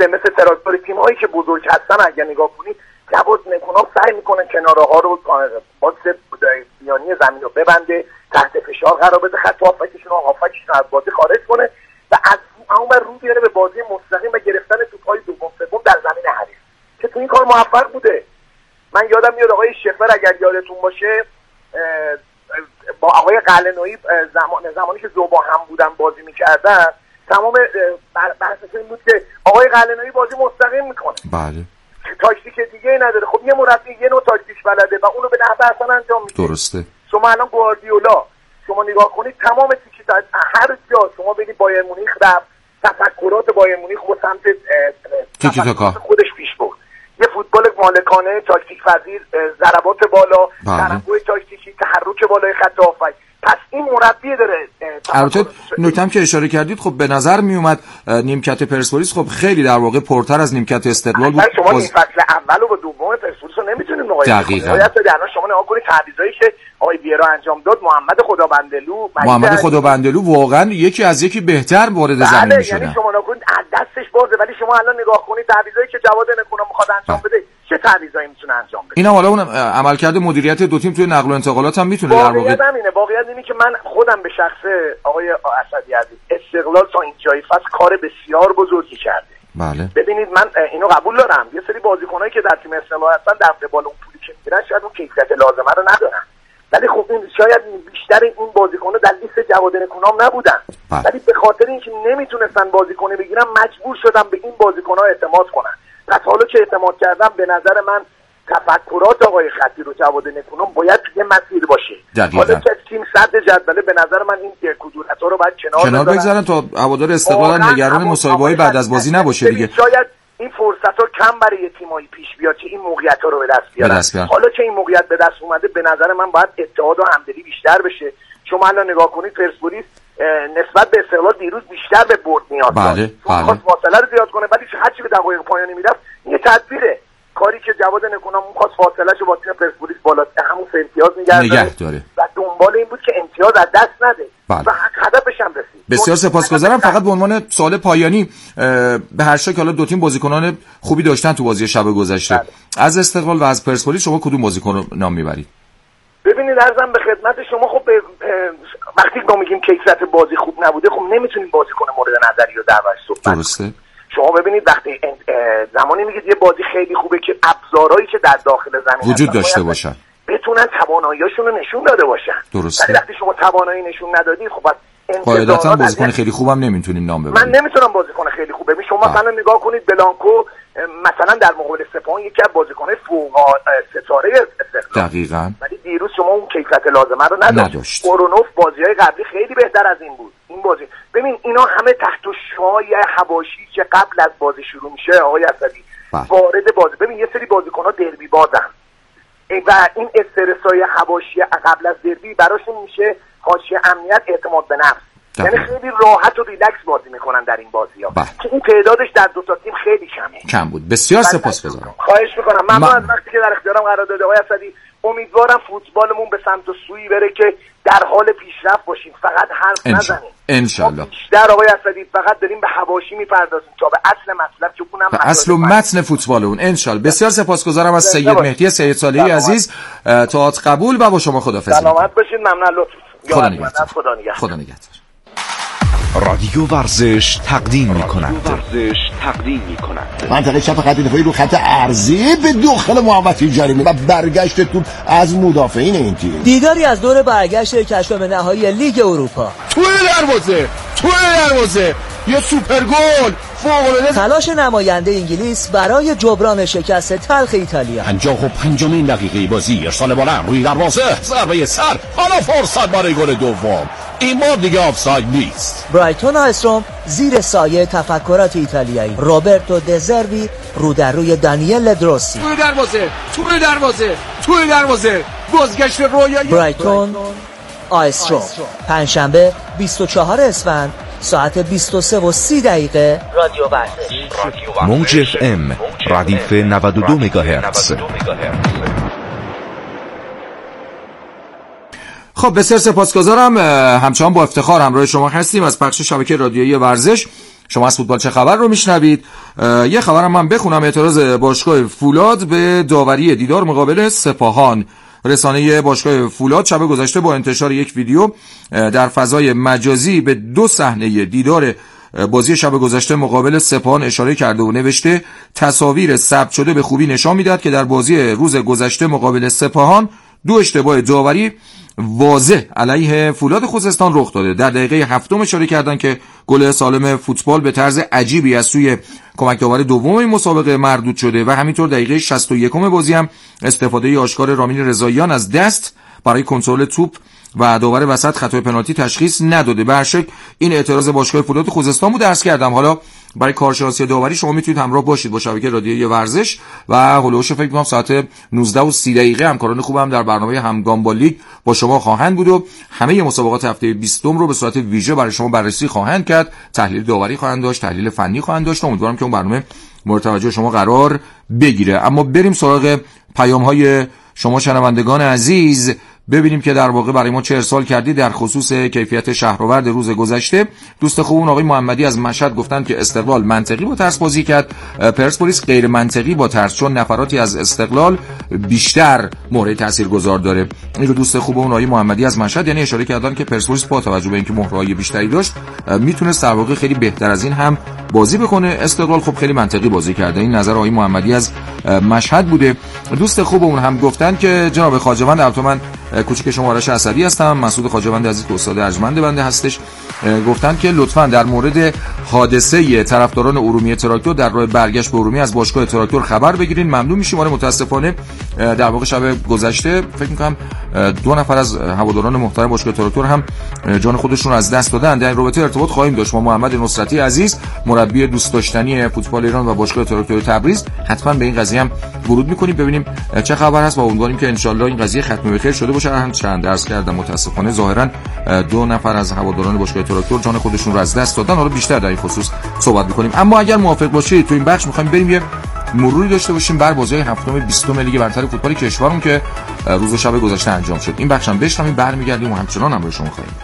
مثل تراکتور تیمایی که بزرگ هستن اگه نگاه کنید جواد نکونام سعی میکنه کناره ها رو با یعنی زمین رو ببنده، تحت فشار قرار بده، خط هافکشون رو از بازی خارج کنه و از اون رو بیاره به بازی مستقیم و گرفتن توپ‌های دوم سوم در زمین حریف که تو این کار موفق بوده. من یادم میاد آقای شفر اگر یادتون باشه با آقای قلعه‌نویی زمانی که زوبا هم بودن بازی میکردن تمام بحثش این بود که آقای قلعه‌نویی بازی مستقیم میکنه، بله، تاکتیک دیگه نداره. خب یه مربی یه نوع تاکتیک بلده و اونو به نحو احسن انجام میده. درسته. شما الان گواردیولا شما نگاه کنید تمام تیکی هر جا شما ببینید بایر مونیخ رفت، تفکرات بایر مونیخ با سمت تیکی تاکا خودش پیش برد. یه فوتبال مالکانه، تاکتیک پذیر، ضربات بالا، تنوع تاکتیکی، تحرک بالای خط هافک. پس این مربی داره. البته نکته‌ام که اشاره کردید خب به نظر می اومد نیمکت پرسپولیس خب خیلی در واقع پرتر از نیمکت استقلال بود. شما این فصل اول و دوم پرسپولیس رو نمیتونید مقایسه کنید. الان شما نگاه کنید تعویضایی که آقای بیرا انجام داد، محمد خدابندلو واقعا یکی از یکی بهتر وارد زمین میشدن. یعنی شما نگاه کنید دستش بازه، ولی شما الان نگاه کنید تعویضایی که جواد نکونام میخواد انجام بده چه تعویضایی میتونه انجام بده. اینا حالا اون عملکرد مدیریت دو تیم توی نقل و انتقالات هم میتونه در واقع واقعیت اینه که من خودم به شخص آقای اسدی عزیز استقلال تا اینجای فصل کار بسیار بزرگی کرده. بله. ببینید من اینو قبول دارم، یه سری بازیکنایی که در تیم استقلال هستن در قبال اون پولی که میگیرن شاید اون کیفیت لازمه رو ندارن، ولی خب این شاید بیشتر این بازیکن‌ها در لیست جواد نکونام نبودن، ولی به خاطر اینکه نمیتونستن بازیکن بگیرن مجبور شدن به این بازیکن‌ها اعتماد کنن. پس حالا که اعتماد کردم به نظر من تفکرات آقای خطیر و جواد نکونام باید توی مسیر باشه. حالا که تیم صدر جدوله به نظر من این کدورت‌ها رو باید کنار بگذارن تا هوادار استقلال نگران مصاحبه‌های بعد از بازی نباشه دیگه. شاید این فرصت‌ها کم برای تیم‌های پیش بیاد که این موقعیت‌ها رو به دست بیارن. حالا که این موقعیت به دست اومده به نظر من باید اتحاد و همدلی بیشتر بشه. شما الان نگاه کنید پرسپولیس نسبت به استقلال دیروز بیشتر به برد نیاز داشت. خواست فاصله رو زیاد کنه ولی هرچی به دقایق پایانی میرفت این تدبیره. کاری که جواد نکونام خواست فاصله‌شو با تیم پرسپولیس بالا همون امتیاز نگه داره و دنبال این بود که امتیاز از دست نده و هدفش هم رسید. بسیار سپاسگزارم. فقط به عنوان سوال پایانی به هر شکل حالا دو تیم بازیکنان خوبی داشتن تو بازی شب گذشته. از استقلال و از پرسپولیس شما کدوم بازیکن رو نام میبرید؟ ببینید عرضم به خدمت شما خب وقتی ما میگیم کیفیت بازی خوب نبوده خب نمیتونیم بازیکن مورد نظری رو دربارش صحبت درسته. شما ببینید وقتی زمانی میگید یه بازی خیلی خوبه که ابزارهایی که در داخل زمین وجود داشته باشن، بتونن توانایی‌هاشون رو نشون داده باشن. درسته. ولی وقتی شما توانایی نشون ندادید خب قاعدتاً بازیکن خیلی خوبم نمیتونیم نام ببریم. من نمیتونم بازیکن خیلی خوب ببینید. شما مثلا نگاه کنید بلانکو مثلا در مقابل سپاهان یکی از بازیکن‌های فوق ستاره استقلال دقیقاً، ولی دیروز شما اون کیفیت لازمه رو نداشت. قرونوف بازی‌های قبلی خیلی بهتر از این بود. این بازی ببین اینا همه تحت شعاع حواشی که قبل از بازی شروع میشه آقای اسدی وارد بازی. ببین یه سری بازیکن‌ها دربی بازن و این استرسای حواشی قبل از دربی براشون میشه حاشیه امنیت، اعتماد به نفس. یعنی خیلی راحت و ریلکس بازی میکنن در این بازی‌ها که این تعدادش در دو تا تیم خیلی کم بود. بسیار سپاسگزارم. خواهش میکنم. ممنون از وقتی که در اختیارم قرار داده آقای اسدی. امیدوارم فوتبالمون به سمت و سوی بره که در حال پیشرفت باشیم، فقط حرف نزنیم. انشالله. بیشتر آقای اسدی فقط داریم به حواشی میپردازیم تا به اصل مطلب که اونم اصل و متن فوتبال اون. انشالله. بسیار سپاسگزارم از سید مهدی سید صالحی عزیز. تئاتر قبول و با شما خداحافظی. سلامت باشید. ممنون. لطف. خدا نگهدار. رادیو ورزش تقدیم می‌کند. منطقه چپ خط دفاعی رو خط عرضی به داخل محوطه جریمه و برگشت توپ از مدافعین این تیم. دیداری از دور برگشت کشف نهایی لیگ اروپا. توی دروازه یه سوپر گل فوق‌العاده. تلاش نماینده انگلیس برای جبران شکست تلخ ایتالیا. 55مین دقیقه بازی، ارسال بلند روی دروازه، ضربه سر، حالا فرصت برای گل دوم. این بار دیگه آفساید نیست. برایتون استروم زیر سایه تفکرات ایتالیایی. روبرتو دزربی رو در روی دانیل دروسی. توی دروازه بازگشت رویایی برایتون آستروم. پنجشنبه 24 اسفند ساعت 23:30 رادیو ورزش. موج اف ام ردیف 92 مگاهرتز. خب بسیار سپاسگزارم. همچنان با افتخار همراه شما هستیم از پخش شبکه رادیویی ورزش. شما از فوتبال چه خبر رو میشنوید. یه خبرم من بخونم. اعتراض باشگاه فولاد به داوری دیدار مقابل سپاهان. رسانه باشگاه فولاد شب گذشته با انتشار یک ویدیو در فضای مجازی به 2 صحنه دیدار بازی شب گذشته مقابل سپاهان اشاره کرده و نوشته تصاویر ثبت شده به خوبی نشان میداد که در بازی روز گذشته مقابل سپاهان 2 اشتباه داوری واضح علیه فولاد خوزستان رخ داده. در دقیقه 7 اشاره کردن که گل سالم فوتبال به طرز عجیبی از سوی کمک داور دوم این مسابقه مردود شده و همینطور دقیقه 61 بازی هم استفاده آشکار رامین رضاییان از دست برای کنترل توپ و داور وسط خطای پنالتی تشخیص نداده. به هر شکل این اعتراض باشگاه فولاد خوزستان بود. عرض کردم حالا برای کارشناسی داوری شما میتونید همراه باشید با شبکه رادیویی ورزش و هولوش فکر می‌کنم ساعت 19:30 همکاران خوبم در برنامه همگام با لیگ با شما خواهند بود و همه مسابقات هفته 20 رو به صورت ویژه برای شما بررسی خواهند کرد. تحلیل داوری خواهند داشت، تحلیل فنی خواهند داشت. امیدوارم که اون برنامه مورد توجه شما قرار بگیره. اما بریم سراغ پیام‌های شما شنوندگان عزیز، ببینیم که در واقع برای ما چه ارسال کردید در خصوص کیفیت شهرآورد روز گذشته. دوست خوبون آقای محمدی از مشهد گفتن که استقلال منطقی با ترس بازی کرد، پرسپولیس غیر منطقی با ترس، چون نفراتی از استقلال بیشتر مهره تاثیرگذار داره. این رو دوست خوبون آقای محمدی از مشهد یعنی اشاره کردن که پرسپولیس با توجه به اینکه مهرهای بیشتری داشت میتونه در واقع خیلی بهتر از این هم بازی بکنه. استقلال خب خیلی منطقی بازی کرده. این نظر آقای محمدی از مشهد بوده. دوست خوبمون هم گفتن که جناب خواجه‌وند، البته من کوچیک شما آرش اسدی هستم، مسعود خواجه‌وند عزیز که استاد ارجمند بنده هستش، گفتن که لطفاً در مورد حادثه طرفداران ارومیه تراکتور در راه برگشت به ارومیه از باشگاه تراکتور خبر بگیرین، ممنون میشیم. آره متاسفانه در واقع شب گذشته فکر می‌کنم 2 نفر از هواداران محترم باشگاه تراکتور هم جان خودشون رو از دست دادن. در این رابطه ارتباط خواهیم داشت با محمد نصرتی عزیز، مربی دوست داشتنی فوتبال ایران و باشگاه تراکتور تبریز. حتما به این قضیه هم ورود می‌کنیم ببینیم چه خبر هست و امیدواریم که ان شاءالله این قضیه ختم به خیر شده باشه. هم چند درس کردم متاسفانه ظاهرا 2 نفر از هواداران باشگاه تراکتور جان خودشون رو از دست دادن. حالا بیشتر در این خصوص صحبت می‌کنیم. اما اگر موافق باشید تو این بخش می‌خوایم بریم یه مروری داشته باشیم بر بازی هفتم 20 لیگ برتر فوتبال کشورمون که روز شب گذشته انجام شد. این بخش هم بشنویم برمیگردیم و همچنان هم برای شما خواهیم.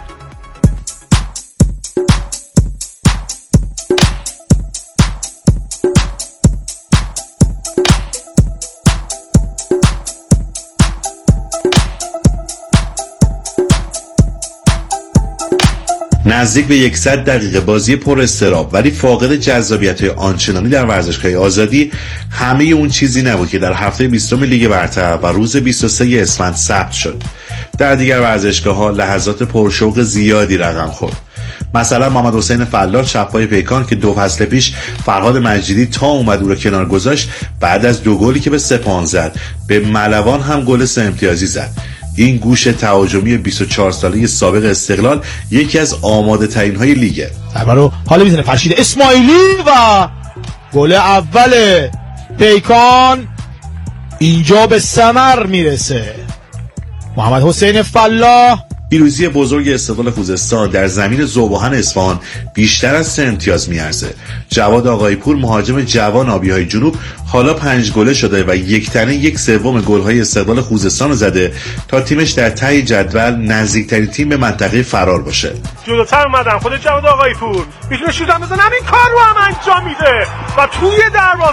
نزدیک به 100 دقیقه بازی پر استراب ولی فاقد جذابیت آنچنانی در ورزشگاه آزادی همه اون چیزی نبود که در هفته 20 لیگ برتر و روز 23 اسفند ثبت شد. در دیگر ورزشگاه‌ها لحظات پرشوق زیادی رقم خورد. مثلا محمد حسین فلاح چپ‌پای پیکان که 2 فصل پیش فرهاد مجیدی تا اومد او را کنار گذاشت، بعد از 2 گلی که به سپاهان زد به ملوان هم گل 3 امتیازی زد. این گوش تهاجمی 24 ساله سابق استقلال یکی از آماده ترین های لیگه. برو حالا میزنه فرشید اسماعیلی و گل اول پیکان اینجا به ثمر میرسه. محمد حسین فلاح. پیروزی بزرگ استقلال خوزستان در زمین ذوب‌آهن اصفهان بیشتر از 3 امتیاز میارزه. جواد آقایپور مهاجم جوان آبی‌های جنوب حالا 5 گله شده و یک تنه 1/3 گل‌های استقلال خوزستان رو زده تا تیمش در ته جدول نزدیکترین تیم به منطقه فرار باشه. جلوتر اومدن خود جواد آقایپور میتونه شوت هم بزنه، همین کار رو هم انجام میده و توی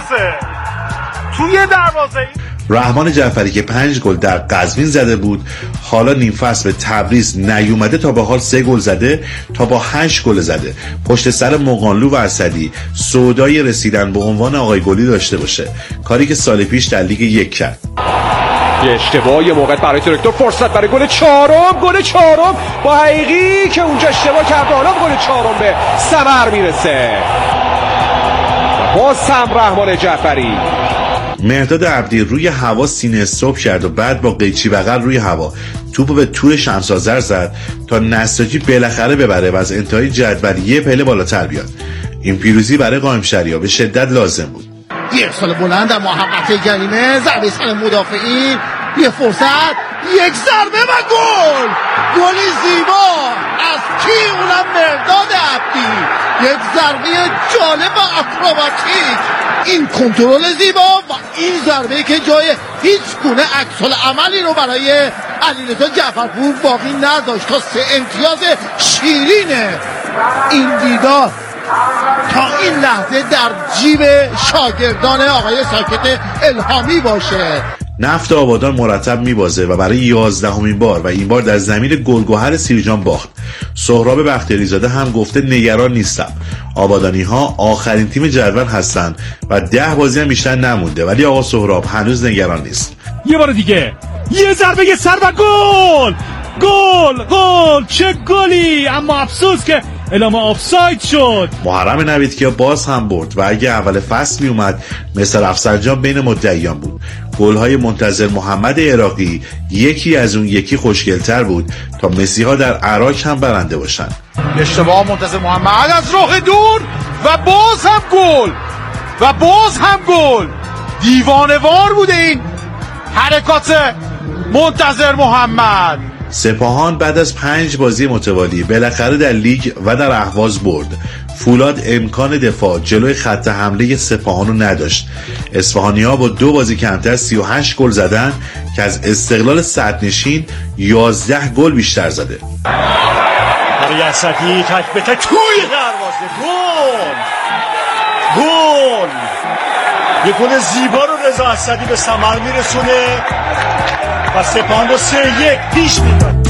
دروازه رحمان جعفری که 5 گل در قزوین زده بود حالا نیم فصل به تبریز نیومده تا به حال 3 گل زده تا با 8 گل زده. پشت سر مقانلو و اسدی سودای رسیدن به عنوان آقای گلی داشته باشه، کاری که سال پیش در لیگ 1 کرد. یه اشتباه یه موقع برای تراکتور، فرصت برای گل چهارم با حقیقی که اونجا اشتباه کرده، حالا گل 4 به ثمر میرسه. باز هم رحمان جعفری. مهرداد عبدی روی هوا سینه استوب کرد و بعد با قیچی بغل روی هوا توپو به تور شمس آذر زد تا نساجی بالاخره ببره و از انتهای جدول یه پله بالاتر بیاد. این پیروزی برای قائمشهری‌ها به شدت لازم بود. یک سال بلند در محوطه جریمه، ضربه سر مدافعین، یه فرصت، یک ضربه و گل. گلی زیبا از کی؟ اونم مهرداد عبدی. یک ضربه جالب و اکروباتیک. این کنترل زیبا و این ضربه که جای هیچ گونه عکس العملی رو برای علیرضا جعفرپور باقی نداشت تا 3 امتیاز شیرینه این دیدار تا این لحظه در جیب شاگردان آقای ساکت الهامی باشه. نفت آبادان مرتب میبازه و برای 11مین بار و این بار در زمین گلگهر سیرجان باخت. سهراب بختیاریزاده هم گفته نگران نیستم، آبادانی ها آخرین تیم جدول هستن و 10 بازی هم بیشتر نمونده، ولی آقا سهراب هنوز نگران نیست. یه بار دیگه یه ضربه سر و گل گل چه گلی، اما افسوس که اعلام آفساید شد. محرم نویدکیا باز هم برد و اگه اول فصل می اومد مثل افسرجان بین مدعیان بود. گل‌های منتظر محمد عراقی یکی از اون یکی خوشگل‌تر بود تا مسیحا در عراق هم برنده باشن. اشتباه منتظر محمد از راه دور و باز هم گل دیوانه‌وار بوده این حرکات منتظر محمد. سپاهان بعد از 5 بازی متوالی بالاخره در لیگ و در اهواز برد. فولاد امکان دفاع جلوی خط حمله سپاهان رو نداشت. اصفهانی‌ها با 2 بازی کمتر 38 گل زدن که از استقلال صدرنشین 11 گل بیشتر زده. برای اسدی تک به تک توی دروازه گل یه گل زیبا رو رضا اسدی به ثمر میرسونه و سپاهان رو 3-1 پیش میبره.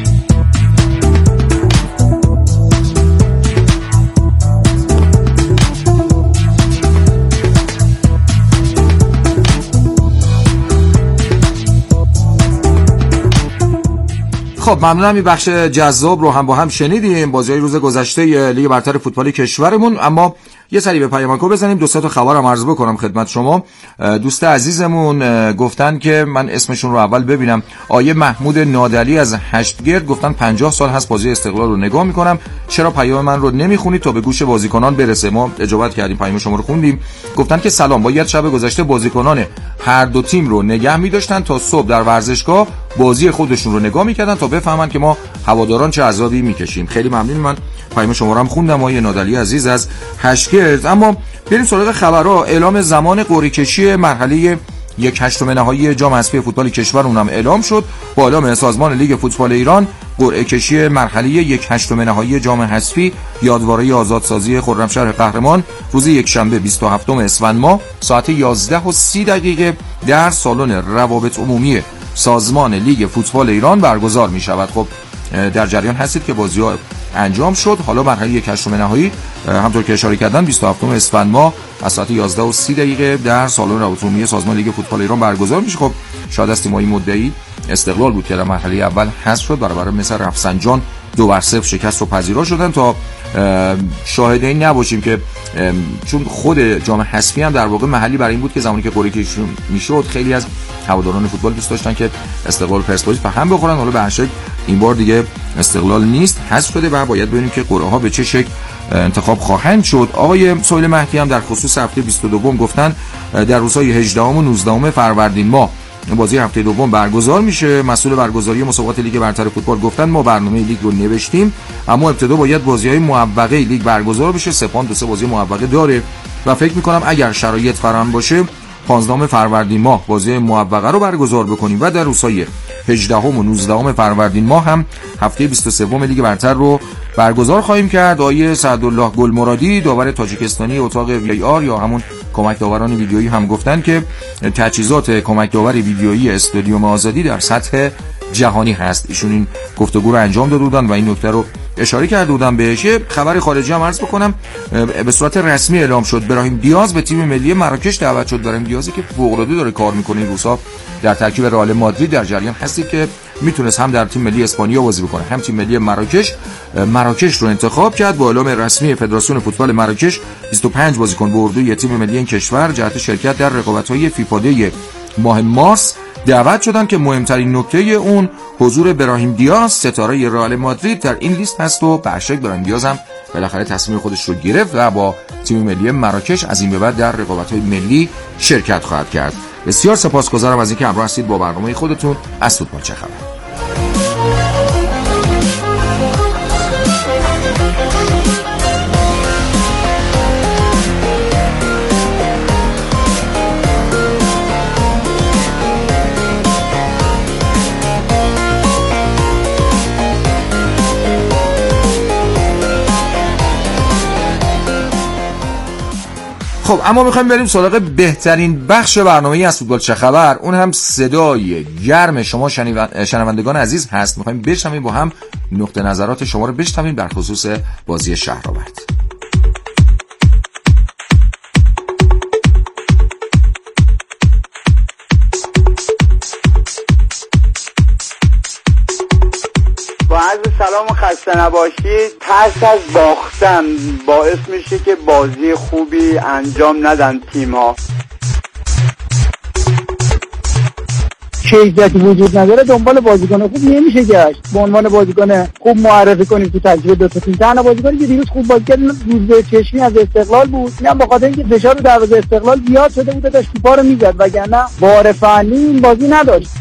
خب ممنونم. این بخش جذاب رو هم با هم شنیدیم، بازی‌های روز گذشته لیگ برتر فوتبال کشورمون. اما یه سری به پیامکو بزنیم، 2 تا خبرم عرض بکنم خدمت شما. دوست عزیزمون گفتن که من اسمشون رو اول ببینم. آیه محمود نادلی از هشتگرد گفتن 50 سال هست بازی استقلال رو نگاه میکنم، چرا پیام من رو نمیخونید تا به گوش بازیکنان برسه؟ ما اجابت کردیم، پیام شما رو خوندیم. گفتن که سلام، باید شب گذشته بازیکنان هر دو تیم رو نگه می‌داشتن تا صبح در ورزشگاه بازی خودشون رو نگاه می‌کردن تا بفهمن که ما هواداران چه عذابی می‌کشیم. خیلی ممنونم. من پیام شما رو هم خوندم آیه نادلی عزیز از هشتگرد. اما بریم سراغ خبرها. اعلام زمان قرعه‌کشی مرحله 1/8 نهایی جام حذفی فوتبال کشور اونم اعلام شد. با اعلام سازمان لیگ فوتبال ایران قرعه‌کشی مرحله 1/8 نهایی جام حذفی یادواره آزادسازی خرمشهر قهرمان روز یکشنبه 27 اسفند ماه ساعت 11:30 در سالن روابط عمومی سازمان لیگ فوتبال ایران برگزار می شود. خب در جریان هستید که بازی‌ها انجام شد. حالا مرحله 1/8 نهایی همونطور که اشاره کردن 27 اسفند ماه از ساعت 11:30 در سالن روابط عمومی سازمان لیگ فوتبال ایران برگزار میشه. خب شاید است تیم‌های مدعی استقلال بود که در مرحله اول حذف شد، برابر مثل رفسنجان 2-0 شکست رو پذیرا شدن. تا شاهد این نباشیم که چون خود جام حذفی هم در واقع محلی برای این بود که زمانی که قرعه کشی میشد خیلی از هواداران فوتبال دوست داشتن که استقلال پرسپولیس به هم بخورن. حالا به هر شکل این بار دیگه استقلال نیست، حذف شده و باید ببینیم که قرعه ها به چه شکل انتخاب خواهند شد. آقای سهیل مهدی هم در خصوص هفته 22 گفتن در روزهای 18 و 19 فروردین ماه بازی هفته دوم برگزار میشه. مسئول برگزاری مسابقات لیگ برتر فوتبال گفتن ما برنامه لیگ رو نوشتیم، اما ابتدا باید بازی‌های موقعه لیگ برگزار بشه. سپاهان 2 بازی موقعه داره و فکر می‌کنم اگر شرایط فراهم باشه 15 فروردین ماه بازی موقعه رو برگزار بکنیم و در روزهای 18 و 19 فروردین ماه هم هفته 23 لیگ برتر رو برگزار خواهیم کرد. آقای سعدالله گلمرادی داور تاجیکستانی اتاق وی آر یا همون کمک داوران ویدیویی هم گفتن که تجهیزات کمک داور ویدیویی استادیوم آزادی در سطح جهانی هست. ایشون این گفتگو رو انجام داده بودن و این نکته رو اشاره کرده بودم بهش. خبر خارجی هم عرض بکنم، به صورت رسمی اعلام شد براهیم دیاز به تیم ملی مراکش دعوت شد. براهیم دیازی که فوق‌العاده داره کار میکنه این روزها در ترکیب رئال مادرید. در جریان هستی که میتونست هم در تیم ملی اسپانیا بازی بکنه هم تیم ملی مراکش رو انتخاب کرد. با اعلام رسمی فدراسیون فوتبال مراکش 25 بازیکن به اردوی تیم ملی این کشور جهت شرکت در رقابت‌های فیفا دی ماه مارس دعوت شدن که مهمترین نکته اون حضور براهیم دیاز ستاره رئال مادرید در این لیست هست و به هر شکل براهیم دیاز هم بالاخره تصمیم خودش رو گرفت و با تیم ملی مراکش از این به بعد در رقابت‌های ملی شرکت خواهد کرد. بسیار سپاسگزارم از اینکه همراه هستید با برنامه خودتون از فوتبال چه خبر. خب اما میخوایم بریم سراغ بهترین بخش برنامه از فوتبال چه خبر، اون هم صدای گرم شما شنوندگان عزیز هست. میخوایم بشنویم با هم نقطه نظرات شما رو بشنویم در خصوص بازی شهرآورد. با عرض سلام و خسته نباشید. ترس از باختن باعث میشه که بازی خوبی انجام ندن تیم ها. کیفیتی وجود نداره دنبال بازیکن خوب نمیشه گشت. به عنوان بازیکن خوب معرفی کنیم تو ترکیب دو تا تیم. تنها بازیکنی که دیروز خوب بازی کرد روز چشمی از استقلال بود. اینم به خاطر اینکه فشار رو دروازه استقلال زیاد شده بود، داشت توپا رو میزد، وگرنه بار فنی این بازی نداشت.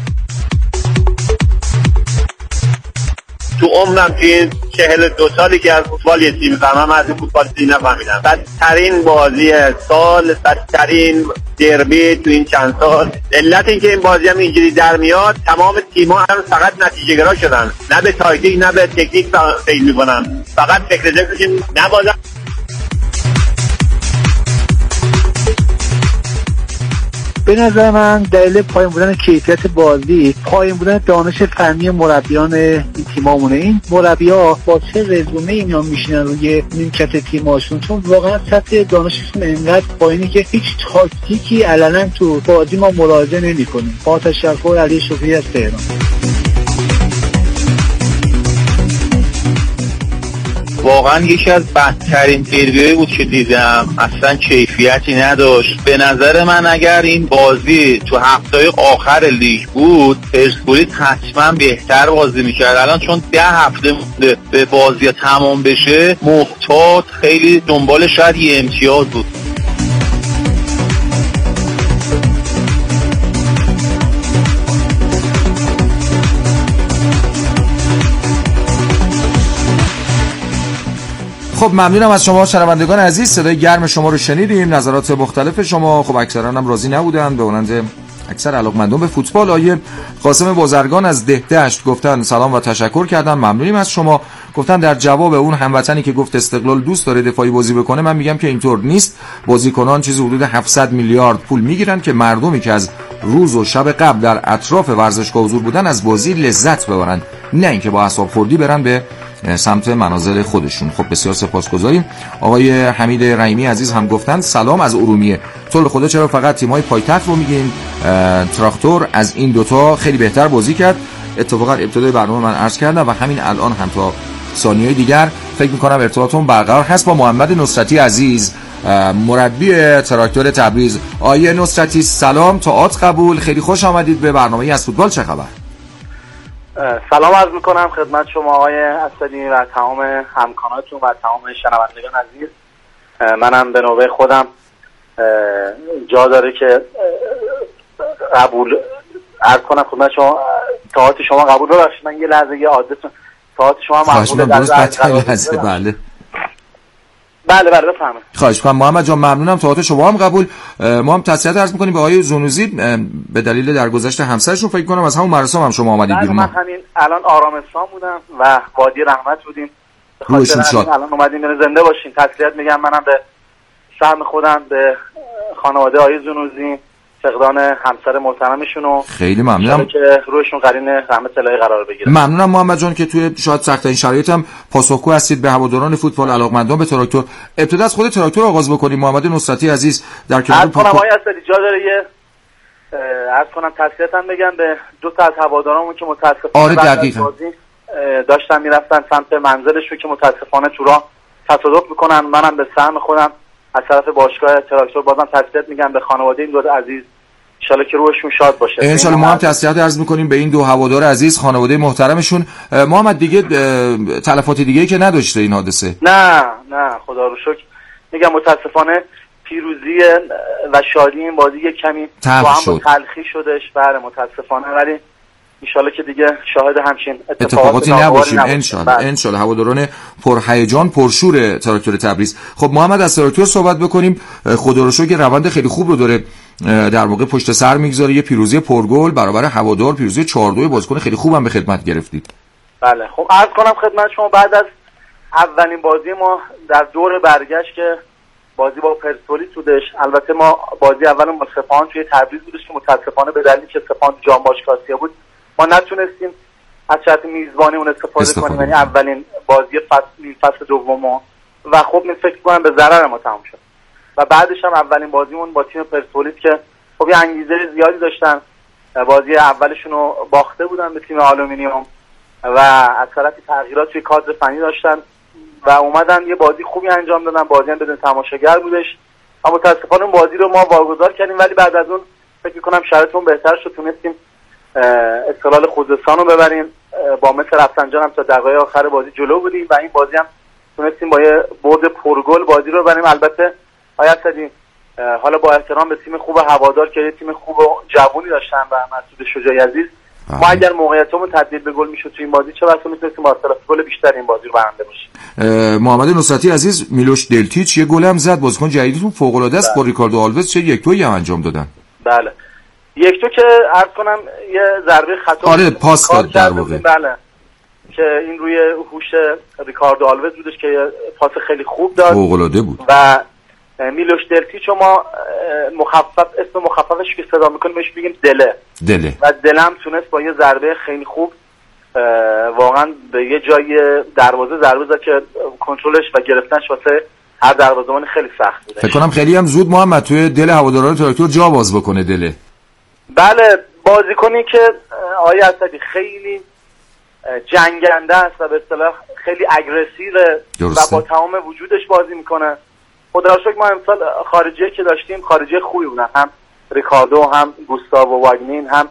تو عمرم تو این 42 سالی که از فوتبال یه تیم فهمم، از این فوتبال تیم نفهمیدم. بدترین بازی سال، بدترین دربی تو این چند سال. علت این که این بازی هم اینجوری در میاد، تمام تیم‌ها هم فقط نتیجه گرا شدن، نه به تاکتیک نه به تکنیک فکر می‌کنن، فقط فکر ذهنشون نبازن. به نظر من دلیل پایین بودن کیفیت بازی، پایین بودن دانش فنی مربیان این تیمامونه. این مربی‌ها با چه رزومه اینا میشینن روی نیمکت تیماشون، چون واقعا سطح دانششون انقدر پایینه که هیچ تاکتیکی علنا تو بازی ما ملاحظه نمی‌کنیم. با تشکر علی شفیعی از تهران. واقعا یکی از بدترین دربی‌هایی بود که دیدم، اصلا کیفیتی نداشت. به نظر من اگر این بازی تو هفته‌های آخر لیگ بود، پرسپولیس حتما بهتر بازی میکرد. الان چون 10 هفته مونده به بازی تمام بشه، محتاط خیلی دنبال شاید یه امتیاز بود. خب ممنونم از شما شنوندگان عزیز. صدای گرم شما رو شنیدیم، نظرات مختلف شما. خب اکثرا هم راضی نبودن، به مانند اکثر علاقمندان به فوتبال. آیه قاسم بازرگان از دهدشت گفتن سلام و تشکر کردن، ممنونیم از شما. گفتن در جواب اون هموطنی که گفت استقلال دوست داره دفاعی بازی بکنه، من میگم که اینطور نیست. بازیکنان چیزی حدود 700 میلیارد پول میگیرن که مردمی که از روز و شب قبل در اطراف ورزشگاه حضور بودن از بازی لذت ببرن، نه اینکه با اعصاب خوردی برن به سمت منازل خودشون. خب بسیار سپاسگزاریم. آقای حمید رحیمی عزیز هم گفتن سلام از ارومیه. تو خدا چرا فقط تیم‌های پایتخت رو میگین؟ تراکتور از این دوتا خیلی بهتر بازی کرد. اتفاقا ابتدای برنامه من عرض کردم و همین الان هم تا ثانیه‌های دیگر فکر می‌کنم ارتباطمون برقرار هست با محمد نصرتی عزیز، مربی تراکتور تبریز. آیه نصرتی سلام، تئاتر قبول، خیلی خوش آمدید به برنامه از فوتبال چه خبر. سلام عرض میکنم خدمت شما آقای اسدی و تمام همکارانتون و تمام شنوندگان عزیز. منم به نوبه خودم جا داره که قبول عرض کنم خدمت شما. تئاتر شما قبول رو داشت. من یه لحظه یه آدرس تئاتر شما مقبول بله بله بفرمایید. خواهش می‌کنم محمد جان، ممنونم. تئاتر شما هم قبول. ما هم تسلیت عرض می‌کنیم به آقای زنوزی به دلیل درگذشت همسرشون. فکر کنم از همون مراسم هم شما اومدید بیرون. من همین الان آرامستان بودم و وادی رحمت بودیم. روشون شاد. الان اومدیم زنده باشین. تسلیت میگم منم به سهم خودم، به خانواده آقای زنوزی، فقدان همسر محترمشون و خیلی ممنونم که روشون قرین رحمت الهی قرار بگیره. ممنونم محمد جان که توی شاید سخت‌ترین شرایط هم پاسخگو هستید به هواداران فوتبال، علاقمندان به تراکتور. ابتدا از خود تراکتور آغاز بکنیم. محمد نصرتی عزیز در کنار آقای اسدی جا داره یه عرض کنم تسلیتم بگم به دو تا از هوادارامون که متاسفانه داشتن میرفتن سمت منزلشون که متاسفانه تو راه تصادف میکنن. منم به سهم خودم از طرف باشگاه تراکتور بازم تسلیت میگم به خانواده این دو عزیز. ان شاءالله که روحشون شاد باشه. ان شاءالله. ما هم تسلیت عرض میکنیم به این دو هوادار عزیز، خانواده محترمشون. محمد دیگه تلفات دیگه که نداشته این حادثه؟ نه خدا رو شکر. میگم متاسفانه پیروزی و شادی این بازی یک کمی با هم تلخی شدش. بله متاسفانه، ولی انشالله که دیگه شاهد همچین اتفاقاتی نباشیم. انشالله. هواداران پرهیجان پرشور تراکتور تبریز. خب محمد از تراکتور صحبت بکنیم. خدا رو شکر روند خیلی خوب رو داره در واقع پشت سر میگذاره. یه پیروزی پرگل برابر هوادار، پیروزی 4-2، بازیکن خیلی خوبم به خدمت گرفتید. بله خب عرض کنم خدمت شما بعد از اولین بازی ما در دور برگشت که بازی با پرسپولیس بودش. البته ما بازی اولمون با سپاهان توی تبریز بودش که متاسفانه به دلیلی که سپاهان جام باشگاه آسیا بود ما نتونستیم از جهت میزبانی اون استفاده کنیم، یعنی اولین بازی فصل دوم و خب من فکر کنم به ضرر ما تموم شد. و بعدش هم اولین بازیمون با تیم پرسپولیس که خب یه انگیزه زیادی داشتن، بازی اولشون رو باخته بودن به تیم آلومینیوم و از طرفی تغییرات توی کادر فنی داشتن و اومدن یه بازی خوبی انجام دادن. بازی هم بدون تماشاگر بودش اما متاسفانه اون بازی رو ما واگذار کردیم، ولی بعد از اون فکر می‌کنم شرایطمون بهتر شد، تونستیم استقلال خوزستان رو ببریم. با مثل رفسنجان هم تا دقایق آخر بازی جلو بودیم و این بازی هم تونستیم با یه برد پرگل بازی رو ببریم. البته آیا صدیم حالا با احترام به تیم خوب هوادار که یه تیم خوب و جوونی داشتن و مسعود شجاعی عزیز، ما اگر موقعیتمون تبدیل به گل میشد تو این بازی چه بسا میتونستیم با اختلاف گل بیشتر این بازی رو برنده باشیم. محمد نصرتی عزیز، میلوش دلتیچ یه گل هم زد، بازیکن جدیدتون فوق العاده است. با ریکاردو آلوز چه 1-2 هم انجام دادن. بله 1-2 که عرض کنم یه ضربه خطا آره پاس داد در واقع. بله که این روی هوش ریکاردو آلوز بودش که پاس خیلی خوب داد، فوق العاده بود. و میلوش دلتیچ ما اسم مخففش که صدا میکنیم بهش میگیم دله و دلم تونست با یه ضربه خیلی خوب واقعا به یه جای دروازه ضربه زد که کنترلش و گرفتنش واسه هر دروازه‌بان خیلی سخت بود. فکر کنم خیلی هم زود محمد توی دل هواداران تراکتور جا باز بکنه دله. بله بازیکنی که آقای اسدی خیلی جنگنده است و به اصطلاح خیلی اگریسیو و با تمام وجودش بازی میکنه. خدا را شکر ما امسال خارجیه که داشتیم خارجی خوبی بودن، هم ریکاردو هم گوستاو واگنین هم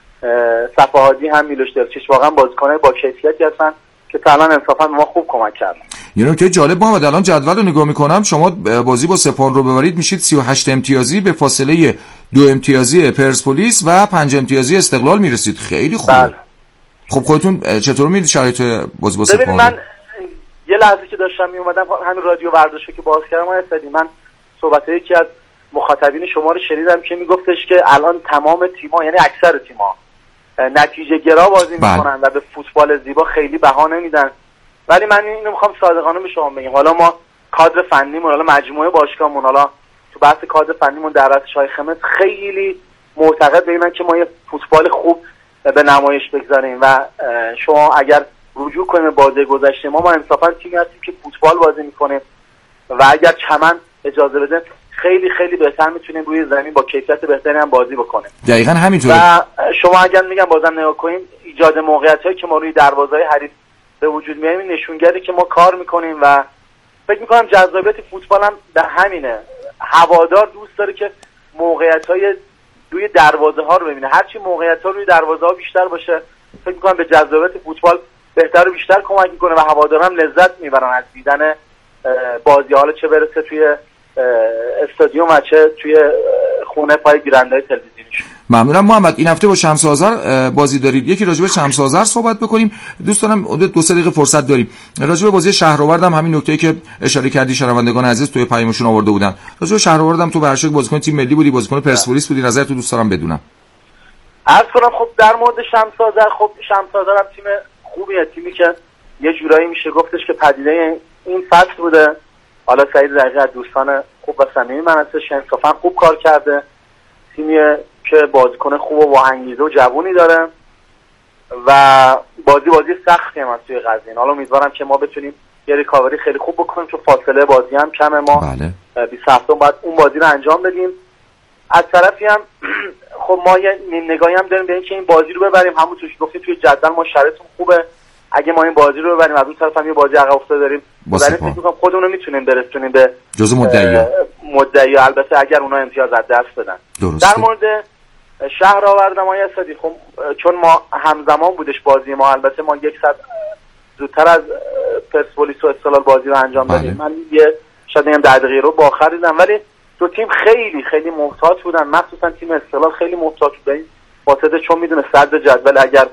صفاهادی هم میلوش دلچیچ، واقعا بازیکن‌های با کیفیتی هستن که تا الان انصافا ما خوب کمک کردن. یه نکته جالب محمد، الان جدول رو نگاه میکنم، شما بازی با سپاهان رو ببرید میشید 38 امتیازی به فاصله 2 امتیازی پرسپولیس و 5 امتیازی استقلال میرسید. خیلی خوبه. بله. خب خودتون چطور میدید شرایط بازی با سپاهان؟ من یه لحظه که داشتم میومدم همین رادیو ورزشو که باز کردم من صحبت یکی از مخاطبین شما رو شنیدم که میگفتش که الان تمام تیم‌ها یعنی اکثر تیم‌ها نتیجه گرا بازی میکنن و به فوتبال زیبا خیلی بها نمیدن، ولی من اینو میخوام صادقانه به شما بگم. حالا ما کادر فنیمون، حالا مجموعه باشگاهمون، حالا تو بحث کادر فنیمون در رأس شایخمت خیلی معتقد به اینن که ما یه فوتبال خوب به نمایش بگذاریم و شما اگر رجوع کنیم به بازی گذشته ما انصافا تیمی هستیم که فوتبال بازی میکنیم و اگر چمن اجازه بده خیلی خیلی بهتر میتونیم روی زمین با کیفیت بهتری هم بازی بکنیم. دقیقاً همینطوره. و شما اگر میگم بازم نگاه کنیم ایجاد موقعیتایی که ما روی دروازه‌های حریف به وجود میاریم نشونگره که ما کار میکنیم و فکر میکنم جذابیت فوتبال هم در همینه. هوادار دوست داره که موقعیت‌های روی دروازه‌ها رو ببینه، هرچی موقعیت‌ها روی دروازه‌ها بیشتر باشه فکر میکنم به جذابیت فوتبال بهتر و بیشتر کمک میکنه و هواداران هم لذت میبرن از دیدن بازی، حالا چه برسه توی استادیوم و چه توی خونه پای گیرنده‌های تلویزیونیشون. ممنونم محمد. این هفته با شمس آذر بازی دارید، یکی راجع به شمس آذر صحبت بکنیم. دوست دارم 2-3 دقیقه فرصت داریم. راجع به بازی شهرآورد هم همین نکته‌ای که اشاره کردی شنوندگان عزیز توی پیامشون آورده بودن. راجع به شهرآورد هم تو به هر شکل بازیکن تیم ملی بودی، بازیکن پرسپولیس بودی، نظرت رو دوست دارم بدونم. عرض کنم خب در مورد شمس آذر، خب شمس آذر هم تیم خوبیه، تیمی که یه جورایی میشه گفتش که پدیده این فصل بوده. حالا سعید دقیقی از دوستان خوب و صمیمی من هستش، انصافا خوب کار کرده. تیمی که بازیکن خوب و با انگیزه و جوونی داره و بازی سختی هم توی قزوین. حالا امیدوارم که ما بتونیم یه ریکاوری خیلی خوب بکنیم چون فاصله بازی هم کمه، ما 27 بعد اون بازی رو انجام بدیم. از طرفی هم خب ما یه نگاهی هم داریم به اینکه این بازی رو ببریم، همونطور که گفتیم توی جدول ما شرایطمون خوبه، اگه ما این بازی رو ببریم از اون طرف هم یه بازی عقب افتاده داریم، ولی فکر می‌کنم خودمون رو میتونیم برسونیم به جزء مدعی، البته اگر اونها امتیاز از دست بدن. در مورد شهرآورد ما یه خب چون ما همزمان بودش بازی ما، البته ما یک ساعت زودتر از پرسپولیس و استقلال بازی رو انجام دادیم. من یه شاید هم 10 دقیقه رو با آخر دیدم، ولی دو تیم خیلی خیلی محتاط بودن، مخصوصا تیم استقلال خیلی محتاط بود واسطه چون میدونه صدر جدول اگر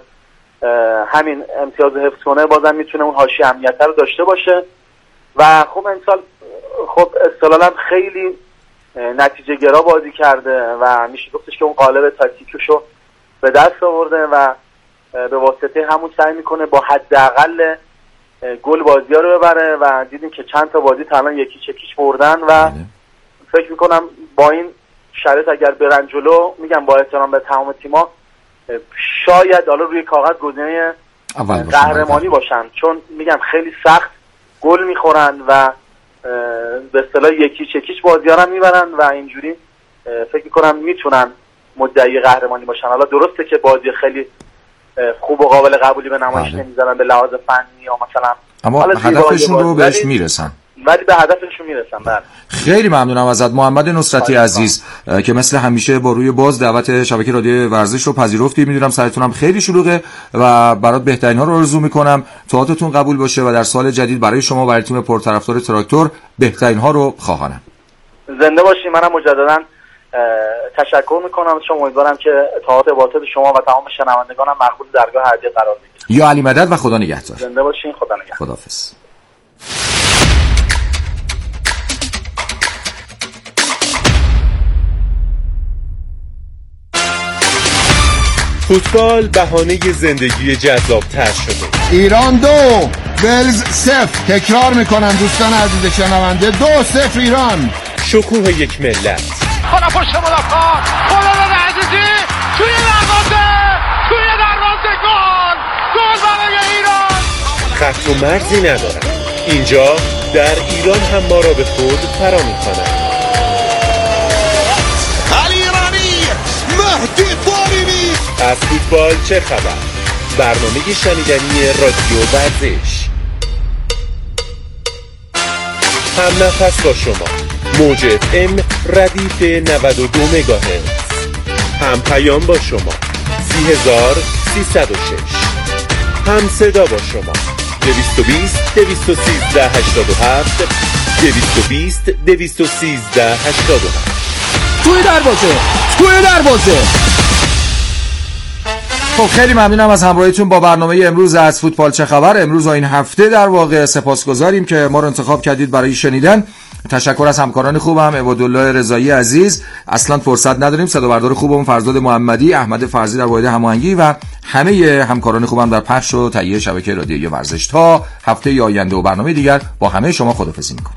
همین امتیاز حفظ کنه بازم میتونه اون حاشیه امنیت رو داشته باشه و خب امسال خب استقلال هم خیلی نتیجه گرا بازی کرده و میشه گفتش که اون قالب تاکتیکشو به دست آورده و به واسطه همون سعی میکنه با حداقل گل بازی‌ها رو ببره و دیدیم که چند تا بازی تا الان یکی چکیش بردن و فکر میکنم با این شرایط اگر برن جلو، میگم با احترام به تمام تیم‌ها، شاید حالا روی کاغذ گزینه قهرمانی باشن، چون میگم خیلی سخت گل میخورن و به اصطلاح یکیچ بازی‌ها رو میبرن و اینجوری فکر میکنم میتونن مدعی قهرمانی باشن. حالا درسته که بازی خیلی خوب و قابل قبولی به نمایش نمیذارن به لحاظ فنی یا مثلا، اما هدفشون رو بهش میرسن، ولی به هدفشون میرسن. بله خیلی ممنونم ازت محمد نصرتی عزیز که مثل همیشه با روی باز دعوت شبکه رادیو ورزش رو پذیرفتی. میدونم سرتونم خیلی شلوغه و برات بهترین ها رو آرزو میکنم، تواتتون قبول باشه و در سال جدید برای شما و برای تیم پرطرفدار تراکتور بهترین ها رو خواهانم. زنده باشی. منم مجددا تشکر میکنم از شما. امیدوارم که اتحاد واسط شما و تمام شنوندگانم مقبول درگاه هدیه قرار بگیره. یا علی مدد و خدا نگهدار. زنده باشین. خدا نگهدار. خداحافظ. فوتبال بهانه زندگی جذاب‌تر شده. ایران 2 ولز 0. تکرار میکنم دوستان عزیز شنونده، 2-0 ایران. شکوه یک ملت. حالا پشت مدافع خالد عزیزی توی دروازه گل برای ایران. خط و مرزی ندارن. اینجا در ایران هم ما را به خود فرا می‌خوانند. علی رانی، مهدی طارمی. از فوتبال چه خبر؟ برنامه شنیدنی رادیو ورزش. هم نفس با شما. موج FM ردیف 92 مگاهرتز. هم پیام با شما 30306. هم صدا با شما 220 213 87 220 213 87. توی دروازه. خب خیلی ممنونم از همراهیتون با برنامه امروز از فوتبال چه خبر. امروز این هفته در واقع سپاسگزاریم که ما رو انتخاب کردید برای شنیدن. تشکر از همکاران خوبم، عبادالله رضایی عزیز، اصلا فرصت نداریم، صدابردار خوبم فرزاد محمدی، احمد فرزی در واحد هماهنگی و همه همکاران خوبم در پخش و تهیه شبکه رادیویی ورزش. تا هفته آینده و برنامه دیگر با همه شما خداحافظی می‌کنیم.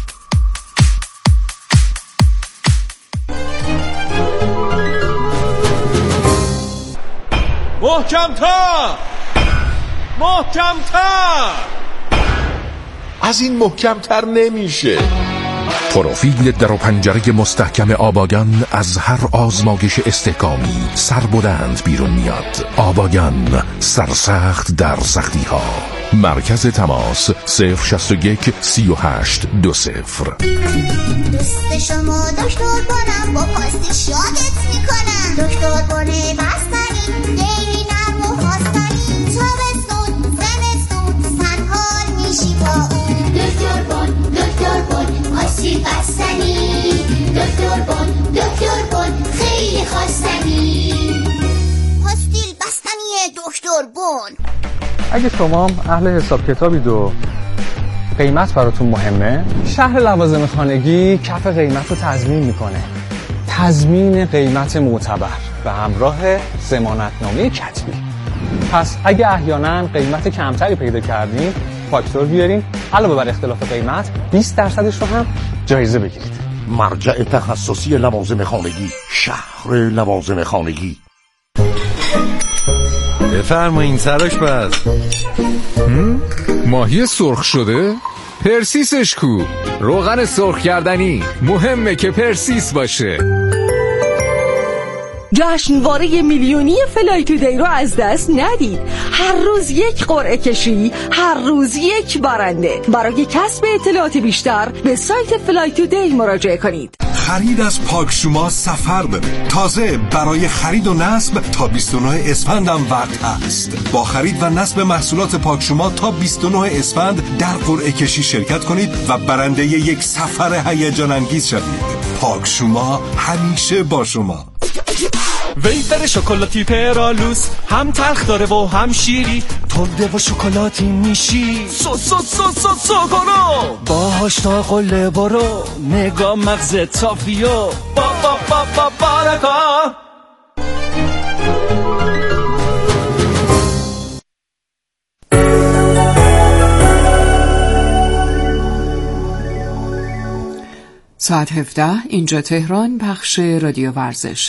محکم‌تر از این محکم‌تر نمیشه. پروفیل در و پنجره مستحکم آباگان از هر آزمایش استحکامی سربلند بیرون میاد. آباگان، سرسخت در سختی ها. مرکز تماس 061 38 20. دوست شما دکتر بانم با پاستی شادت میکنم. دکتر بانه بستنی دیوی نرم و خواستنی تابستون زمستون سنحال میشی با اون. دکتر بان پاستی بستنی. دکتر بان خیلی خواستنی. پاستیل بستنی دکتر بان. اگه شما اهل حساب کتابید و قیمت براتون مهمه، شهر لوازم خانگی کف قیمت رو تضمین میکنه. تضمین قیمت معتبر به همراه ضمانتنامه کتبی. پس اگه احیانا قیمت کمتری پیدا کردین، فاکتور بیارین، علاوه بر اختلاف قیمت 20% رو هم جایزه بگیرید. مرجع تخصصی لوازم خانگی، شهر لوازم خانگی. بفرمایین سراش بس. ماهی سرخ شده؟ پرسیسش کو؟ روغن سرخ کردنی مهمه که پرسیس باشه. جشنواره میلیونی فلای تودی رو از دست ندید. هر روز یک قرعه کشی، هر روز یک برنده. برای کسب اطلاعات بیشتر به سایت فلای تودی مراجعه کنید. خرید از پاکشوما سفر بره. تازه برای خرید و نصب تا 29 اسفند هم وقت هست. با خرید و نصب محصولات پاکشوما تا 29 اسفند در قرعه کشی شرکت کنید و برنده یک سفر هیجان انگیز شوید. پاکشوما همیشه با شما. ویفر شکلاتی پرالوس هم تلخ داره و هم شیری، ترده و شکلاتی میشی سوکارو باهاش تا قله برو، نگاه مغز تافیو بارکا. ساعت 17 اینجا تهران، بخش رادیو ورزش.